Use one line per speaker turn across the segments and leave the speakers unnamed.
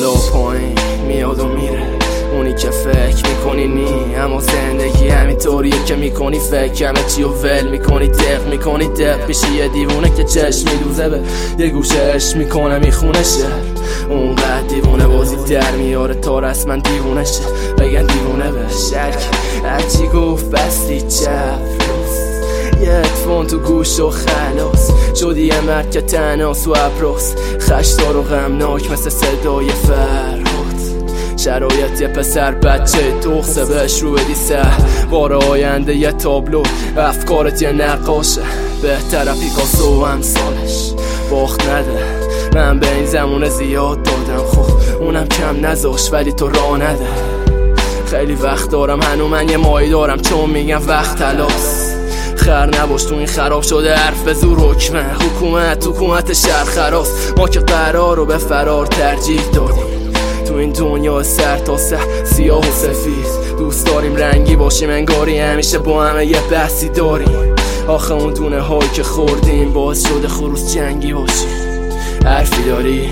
بالا و پایین میاد و میره، اونی که فکر میکنی نی، اما زندگی همینطوریه که میکنی فکر همه چی و ول میکنی، دق میشی یه دیوونه که چشم میدوزه به یه گوشش میکنه میخونه شهر، اونقدر دیوونه بازی در میاره تا رسما دیوونه شه، بگن دیوونه به شرک هرچی گفت بستی چپ یه اتفون تو گوش و خلاص شدی یه مرد که تناس و ابراس خشدار و غمناک مثل صدای فرهاد، شرایط یه پسر بچه دخصه بهش رو بدی بار آینده یه تابلو، افکارت یه نقاشه بهتره پیکاسو و امثالش، باخت نده من به این زمونه زیاد دادم خب اونم کم نذاش ولی تو راه نده، خیلی وقت دارم هنو من یه مایی دارم چون میگم وقت تلاس، خر نباش تو این خراب شده حرف به زور حکمه، حکومت شهر خراس، ما که قرار رو به فرار ترجیح دادیم تو این دنیا سر تا سر سیاه و سفید، دوست داریم رنگی باشیم انگاری همیشه با همه یه بحثی داریم، آخه اون دونه هایی که خوردیم باعث شده خروس جنگی باشیم، حرفی داری؟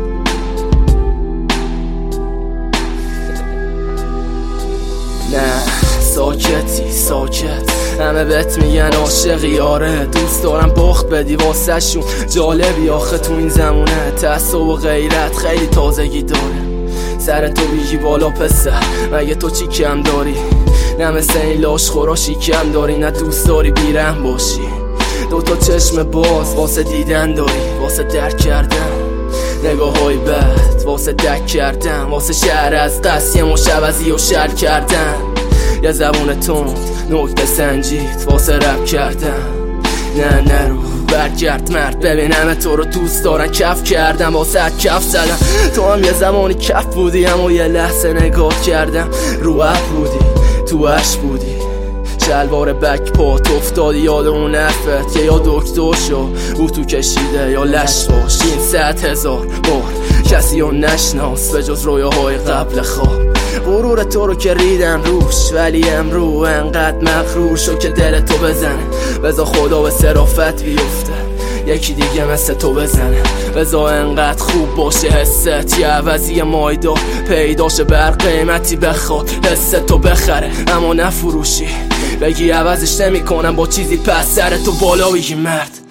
نه ساکتی ساکت، همه بهت میگن عاشقی، آره دوست دارم باخت بدی واسه شون، جالبی آخه تو این زمونه تعصب و غیرت خیلی تازگی داره، سر تو بیگی بالا پسر مگه تو چی کم داری، نه مثل این لاش خوراشی کم داری، نه دوست داری بیرم باشی، دوتا چشم باز واسه دیدن داری، واسه درک کردن نگاه های بد، واسه دک کردن، واسه شهر از دست یه مشوزی و شر کردن، یه زبون تند نکته سنجید واسه رب کردن، نه نرو برگرد مرد ببینم تو رو دوست دارن، کف کردم واسه کف زدم، تو هم یه زمانی کف بودی اما یه لحظه نگاه کردم رو اپ بودی تو عشق بودی، شلوار بک پات افتادی یاد اون حرفت که یا دکتر شو او تو کشیده یا لش باش، این 100,000 بار کسی رو نشناس به جز رویاهای قبل خواب، غرور تو رو که ریدن روش ولی امرو انقدر مغرور شو که دل تو بزنه، بذار خدا به صرافت بیفته یکی دیگه مثل تو بزنه، بذار انقدر خوب باشه حست یه عوضی مایدا پیداشه بر قیمتی بخواد حس تو بخره اما نفروشی، بگی عوضش نمی کنم با چیزی پس سر تو بالا بگی مرد.